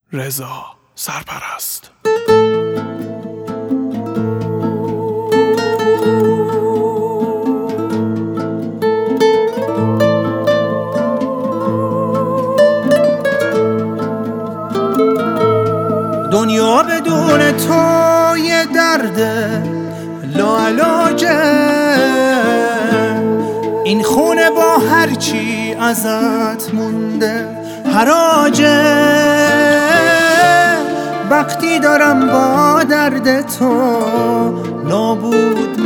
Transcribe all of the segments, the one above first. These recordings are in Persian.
رضا سرپرست. دنیا بدون تو یه درد لاعلاجه، این خونه با هرچی ازت مونده حراجه. وقتی دارم با درد تو نابود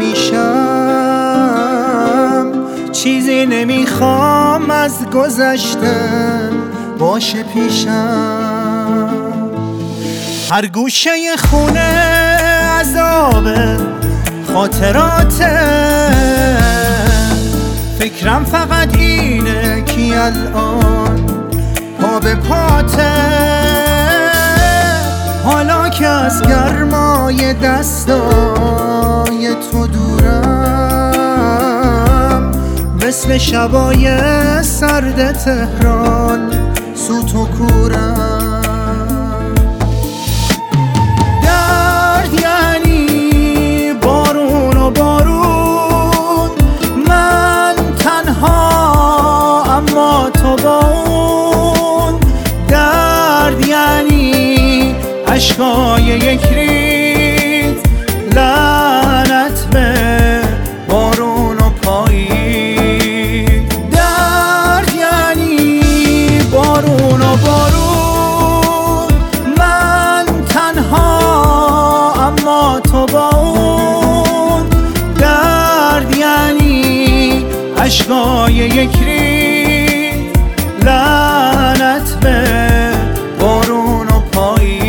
میشم، چیزی نمیخوام از گذشته باشه پیشم. هر گوشه خونه عذاب خاطراته، فکرم فقط اینه کی الان پا به پاته. حالا که از گرمای دستای تو دورم، مثل شبای سرد تهران سوت و کورم. عشقای یک ریز لعنت به بارون و پاییز. درد یعنی بارون و بارون، من تنها اما تو با اون. درد یعنی عشقای یک ریز لعنت به بارون و پاییز.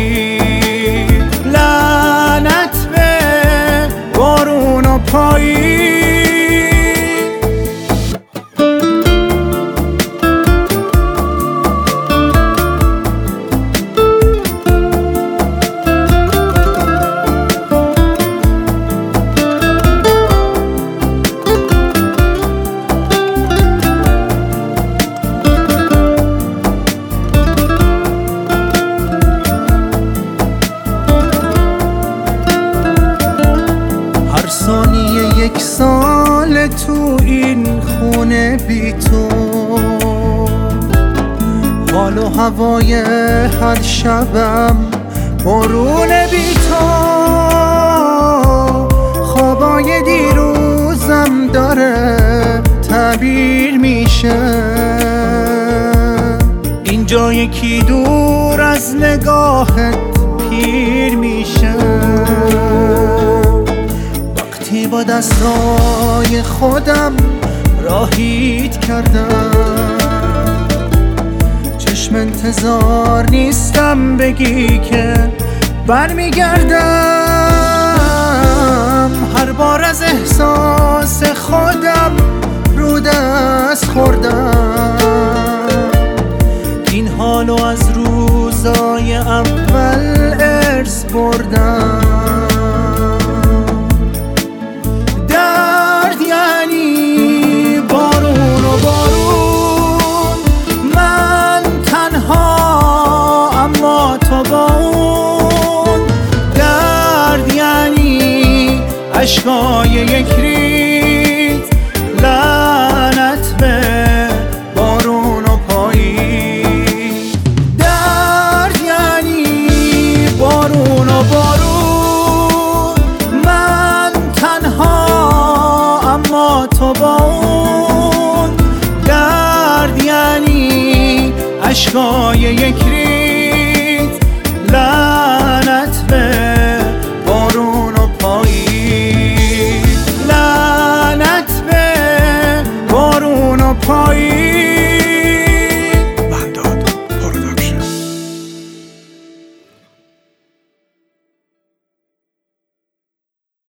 یک سال تو این خونه بی تو، حال و هوای هر شبم بارون بی تو. خوابای دیروزم داره تعبیر میشه، اینجا یکی دور از نگاهت پیر میشه. با دستای خودم راهیت کردم، چشم انتظار نیستم بگی که برمیگردم. هر بار از احساس خودم رو دست خوردم، این حالو از روزای اول ارث بردم. عشقای یک ریز لعنت به بارون و پاییز. درد یعنی بارون و بارون، من تنها اما تو با اون. درد یعنی عشقای یک ریز